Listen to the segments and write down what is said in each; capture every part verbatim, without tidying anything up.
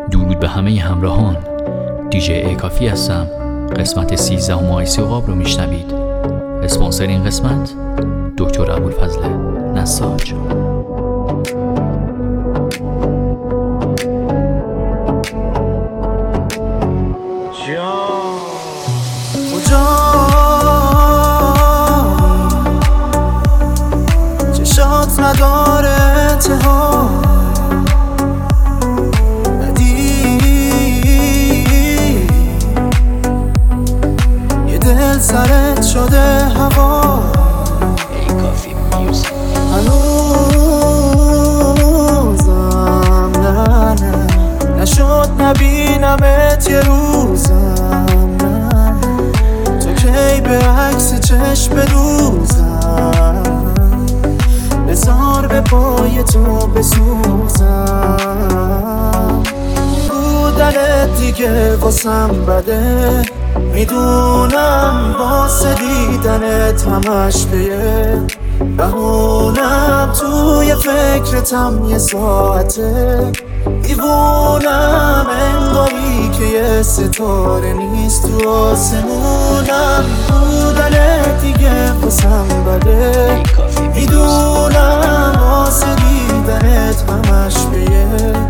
درود به همه همراهان. دیجی ای کافی هستم. قسمت سیزده مایسی عقاب رو میشنوید. اسپانسر این قسمت دکتر ابوالفضل نساج. چشات نداره انتها، یه دل سرت شده هوا. هنوزم نه نه نشد نبینمت یه روزم، نه تو کی به عکس چشم بدوزم، بذار به پای تو بسوزم. بودنت دیگه واسم بده، میدونم واسه دیدنت همش بیه بهونم، توی فکرتم یه ساعته دیوونم، انگاری که یه ستاره نیست تو آسمونم. بودنت دیگه واسم بده، میدونم واسه دیدنت همش بیه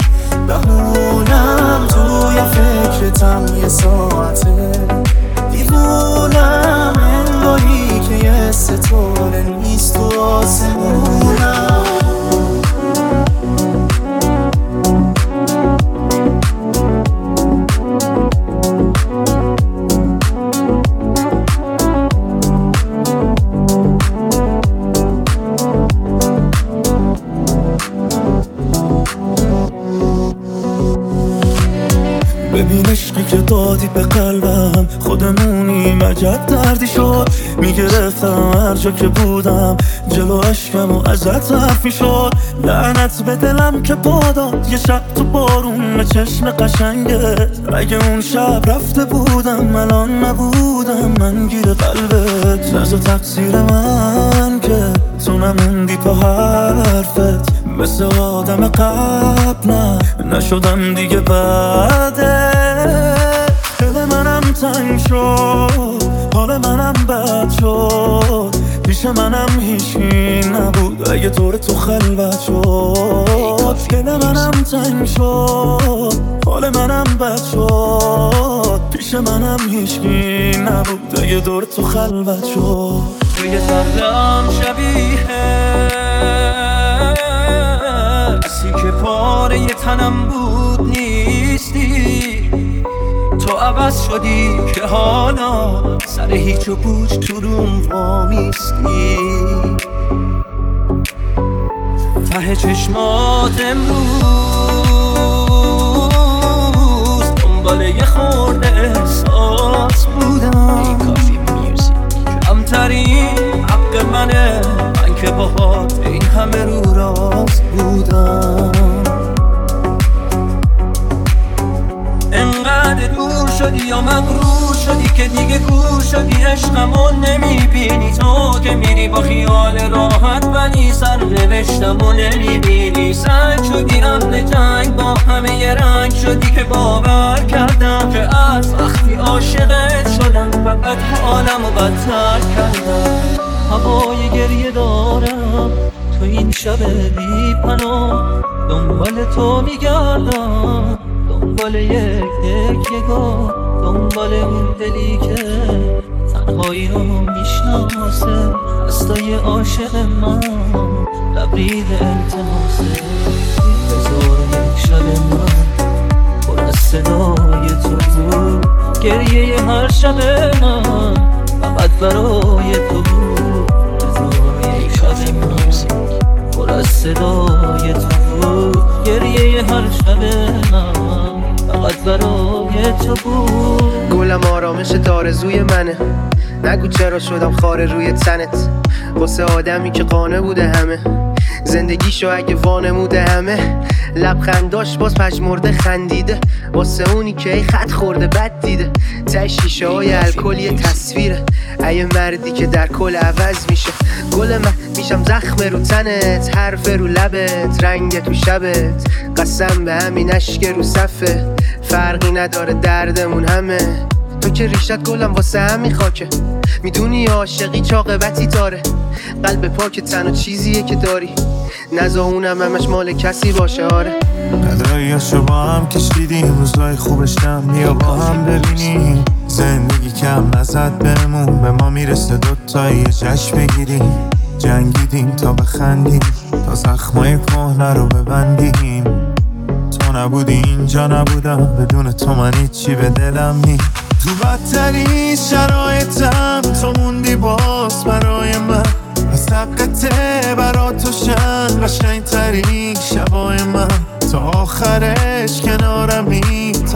بهونم، توی فکرتم یه ساعته دیوونم، انگاری که یه ستاره نیست تو آسمونم. ببین عشقی که دادی به قلبم، خودمونیم عجب دردی شد. میگرفتم هر جا که بودم جلو عشقم و ازت حرف میشد. لعنت به دلم که باداد یه شب تو بارون به چشم قشنگت. اگه اون شب رفته بودم الان نبودم من گیر قلبت. نزا تقصیر من که تو نموندی پا حرفت، مثل آدم قبل نه نشدم دیگه بعده. دل منم تنگ شد، حال منم بد شد، پیش منم هیچی نبود اگه طور تو خلوت شد. دل منم تنگ شد، حال منم بد شد، پیش منم هیچی نبود اگه دور تو خلوت شد. توی سردم شبیه کسی که پاره ی تنم بود نیستی، تو عوض شدی که حالا سر هیچ و پوچ تو روم وامیستی. ته چشمات امروز دنبال یه خورده احساس بودم، کمترین حق منه من که باهات این همه رو راست بودم. انقدر دور شدی یا مغرور شدی که دیگه کور شدی، عشقمو نمیبینی تو که میری با خیال راحت، ولی سر نوشتمو نمیبینی. سنگ شدی اهل جنگ، با همه ی رنگ شدی که باور کردم که از وقتی عاشقت شدم فقط حالمو بدتر کردم. هوای گریه دارم تو این شب بی پناه، دنبال تو میگردم، دنبال یک تکیه‌گاه، دنبال اون دلی که تنهایی رو میشناسه. دستای عاشق من لبرید التماسه. بذار یک شب من پر از صدای تو بود، گریه هر شب من فقط برای تو بود. بذار یک شب من پر از صدای تو بود، گریه هر شب من فقط برای تو بود. گلم آرامش آرزوی منه، نگو چرا شدم خاره روی تنت. واسه آدمی که قانع بوده همه زندگیشو اگه وانموده همه لبخنداش باز پژمرده خندیده واسه اونی که ای خط خورده بد دیده ته شیشه های الکل یه تصویره ای مردی که در کل عوض میشه گل من میشم زخم رو تنت حرف رو لبت رنگ تو شبت قسم به همین اشک رو صفه فرقی نداره دردمون همه تو که ریشت گلم واسه همین خاکه میدونی عاشقی چه عاقبتی داره قلب پاک تنها چیزیه که داری نزا اونم همش مال کسی باشه آره قدراییاشو با هم کشیدیم روزای خوبشم بیا با هم ببینیم زندگی کم ازت بهمون به ما میرسه دوتایی یه جشن بگیریم جنگیدیم تا بخندیم تا زخمای کهنه رو ببندیم تو نبودی اینجا نبودم بدون تو من هیچی به دلم نی تو بدترین شرایطم تو موندی باز برای من از حقته برا تو شن قشنگ ترین شبای من تا آخرش کنارمی تا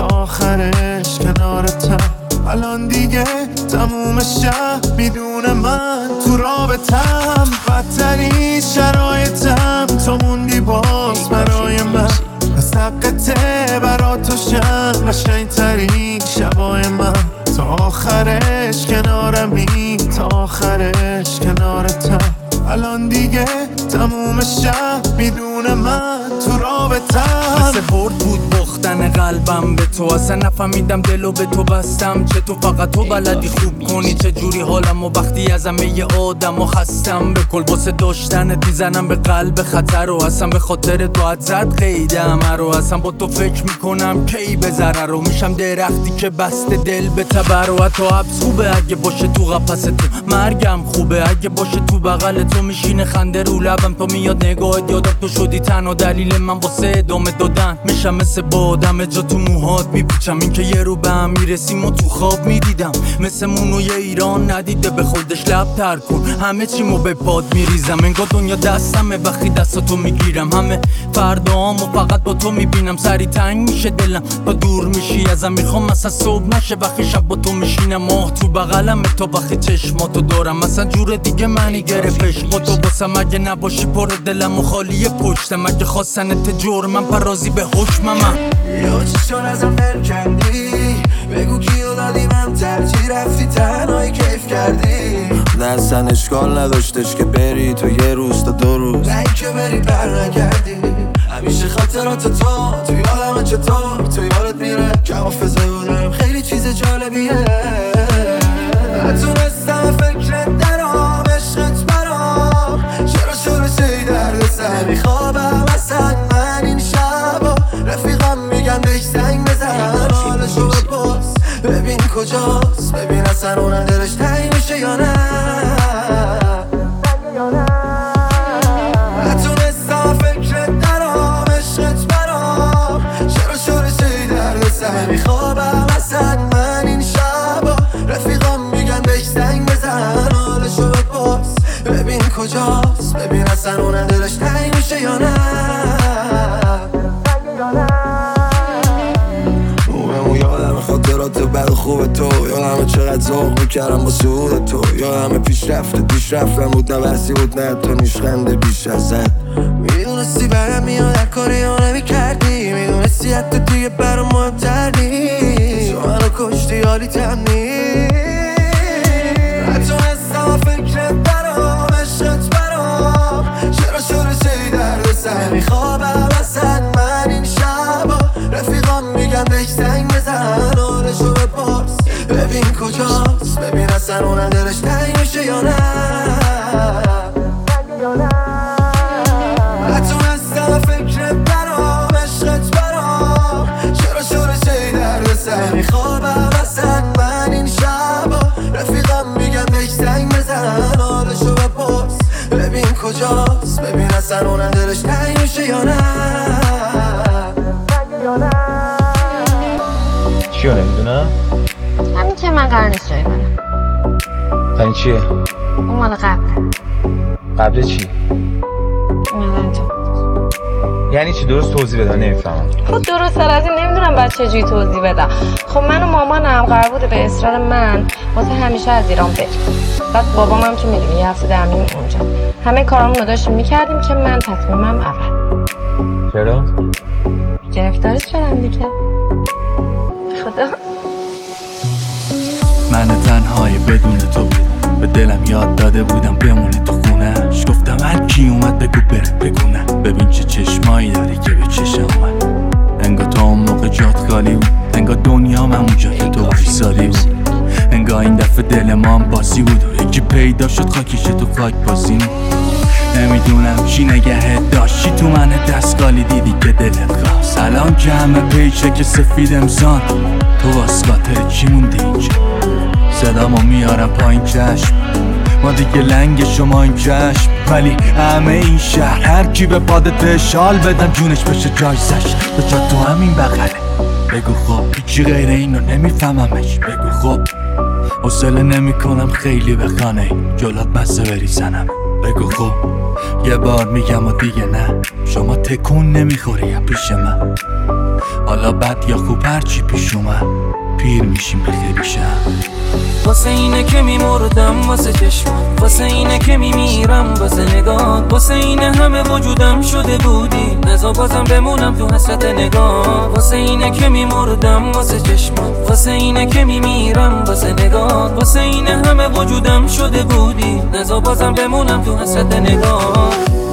آخرش کنارتم الان دیگه تموم شب میدونه من تو رابطم بدترین شرایطم تو موندی باز برای من از حقته برا تو شن قشنگ ترین شبای من تا آخرش کنارمی تا آخرش کنارتم الان دیگه تموم شب میدونه من تو رابطم مثل برد بود باختن قلبم به تو اصلا نفهمیدم دلو به تو بستم چه تو فقط تو بلدی خوب کنی چه جوری حالم و وقتی از همه آدم و خستم به کل واسه داشتنت میزنم به قلب خطر و اصلا به خاطر تو زد قیدم رو اصلا با تو فکر میکنم کی به ضرر رو میشم درختی که بسته دل به تبر و حتی حبس خوبه اگه باشه تو قفس تو مرگم خوبه اگه باشه تو بغل تو میشینه خنده رو لبم تو میاد نگاهت یادم تو شدی تنها دلیل من واسه ادامه دادن میشم مثل بادم جا تو موهات میپیچم این که یه رو به هم میرسیم و تو خواب میدیدم مثل مونوی ایران ندیده به خودش لب تر کن همه چیمو به پاد میریزم انگار دنیا دستمه وقتی دستاتو میگیرم همه فردامو فقط با تو میبینم سری تنگ میشه دلم تا دور میشی ازم میخوام مثلا صبح نشه وقتی شب با تو میشینم ماه تو بغلم تو وقتی چشماتو دارم مثلا جور دیگه منی گرفتش با تو باسم اگه نباشی پر دلم و خالی پشتم اگه خواستنت جرمم پرازی به حکمم یا چیشون ازم دل کندی بگو کیو دادی من ترجیح رفتی تنهایی کیف کردی نه اصلا اشکال نداشتش که بری تو یه روز تا دو روز نه که بری بر نکردی همیشه خاطرات تو تو یادم چطور تو یادت میره که حافظه بودم خیلی چیز جالبیه نتونستم فکرت درام عشقت برام چرا شروع شدی درد سر میخوابم اصلا من این شبا رفیقم میگن بهش زنگ بزن حالشو بپرس ببین کجاست ببین اصلا اونم دلش تنگ میشه یا نه نتونستم فکرت درام عشقت برام چرا شروع شدی درد سر میخوابم اصلا من این شبا رفیقم میگن بهش زنگ بزن حالشو بپرس ببین کجاست ببین اصلا اونم دلش تنگ میشه یا نه اونمو یادم خاطرات بد خوب تو یادم چقدر ذوق میکردم با سعود تو یادم پیشرفت پیشرفتم بود نه بحثی بود نه تو نیشخنده بیش ازت میدونستی برم میاد در کاری ها نمیکردی میدونستی حتی دیگه برام مهمتر نیست تو منو کشتی حالی تم نیست نتونستم فکرت برام عشقت برام چرا شروع شدی درد سر میخوابم اصلا من این شبا رفیقام میگن بهش زنگ بزن حالشو بپرس ببین کجاست ببین اصلا اونم دلش تنگ میشه یا نه نتونستم فکرت برام عشقت برام چرا شروع شدی درد سر میخوابم اصلا من این شبا رفیقم میگن بهش زنگ بزن حالشو بپرس ببین کجاست ببین اصلا اونم دلش تنگ میشه یا نه چیو نمیدونم؟ همین که من قرار نیست جای منم. این چیه؟ اون مال قبله. قبل چی؟ اومدن تو. یعنی چی؟ درست توضیح بده، نمیفهمم. خب درست از این نمیدونم باید چجوری توضیح بدم. خب من و مامانم قرار بوده به اصرار من واسه همیشه از ایران بریم. بعد بابام هم که میدونی یه هفته در میون اونجا. همه کارامون رو داشتیم میکردیم که من تصمیمم اول. چرا؟ گرفتاری شدم دیگه. خدا من تنهای بدون تو بود، به دلم یاد داده بودم بمونه تو خونش. گفتم هر کی اومد بگو بره بگونه، ببین چه چشمایی داری که به چشم اومد. انگار تا اون موقع جات خالی بود، انگار دنیا من اونجا که تو ایستادی بود. انگار این دفعه دل ما هم باسی بود و یکی پیدا شد خاکیش تو خاک بازی. نمیدونم چی نگهت داشتی تو من دستگالی دیدی که دلت خواست. الان که همه پیچه که سفید امسان، تو واسه چی موندی اینجا؟ صدامو میارم پایین چشم، ما دیگه لنگ شما این چشم. ولی همه این شهر هر کی به پادت شال بدم جونش بشه جایزش. به جا تو همین بغله بگو خب، هیچی غیر اینو نمیفهممش. بگو خب حوصله نمی کنم خیلی به خانه جلات مزه بریزنم. بگو خب یه بار میگم و دیگه نه، شما تکون نمیخوری یا پیش من. حالا بد یا خوب هرچی پیش اومد پیر میشیم بخیری شم. واسه اینه که میمردم واسه چشم، واسه اینه که میمیرم واسه نگاه، واسه اینه همه وجودم شده بودی نزا بازم بمونم تو حسرت نگاه. واسه اینه که میمردم واسه چشم، واسه اینه که میمیرم واسه نگاه، واسه اینه همه وجودم شده بودی نزا بازم بمونم تو حسرت نگاه.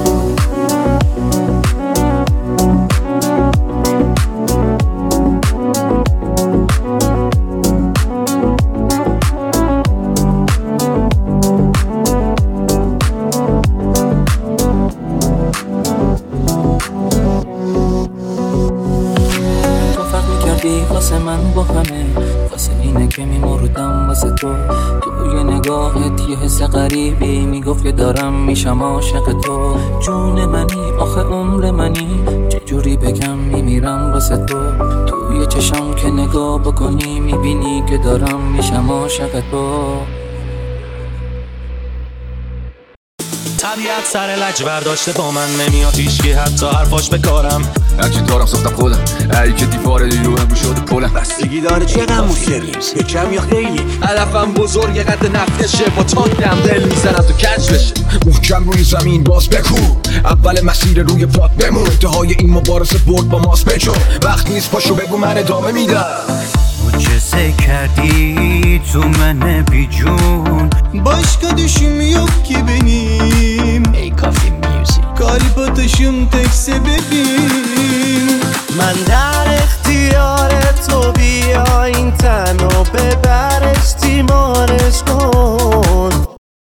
واسه من با همه، واسه اینه که میمردم واسه تو. توی نگاهت یه حس غریبی میگفت که دارم میشم عاشق تو. جون منی آخه عمر منی، چجوری بگم میمیرم واسه تو. توی چشم که نگاه بکنی میبینی که دارم میشم عاشق تو. طبیعت سر لج برداشته با من نمیاد هیچکی حتی حرفاش بکارم. هرچی دارم ساختم خودم، هری که دیواره دیروهم شده پلم. بستگی داره چقدر موسیقی، یه کم یا خیلی. هدفم بزرگ قد نفتشه، با تانکم دل میزنم تو کج بشه. محکم روی زمین باز بکو، اول مسیر روی پات بمون. انتهای این مبارزه برد با ماست بجو، وقت نیست پاشو بگو من ادامه میدم. معجزه کردی تو من بیجون، başka düşüm yok ki benim. ای کافی میوزیک. Kalp atışım tek sebebi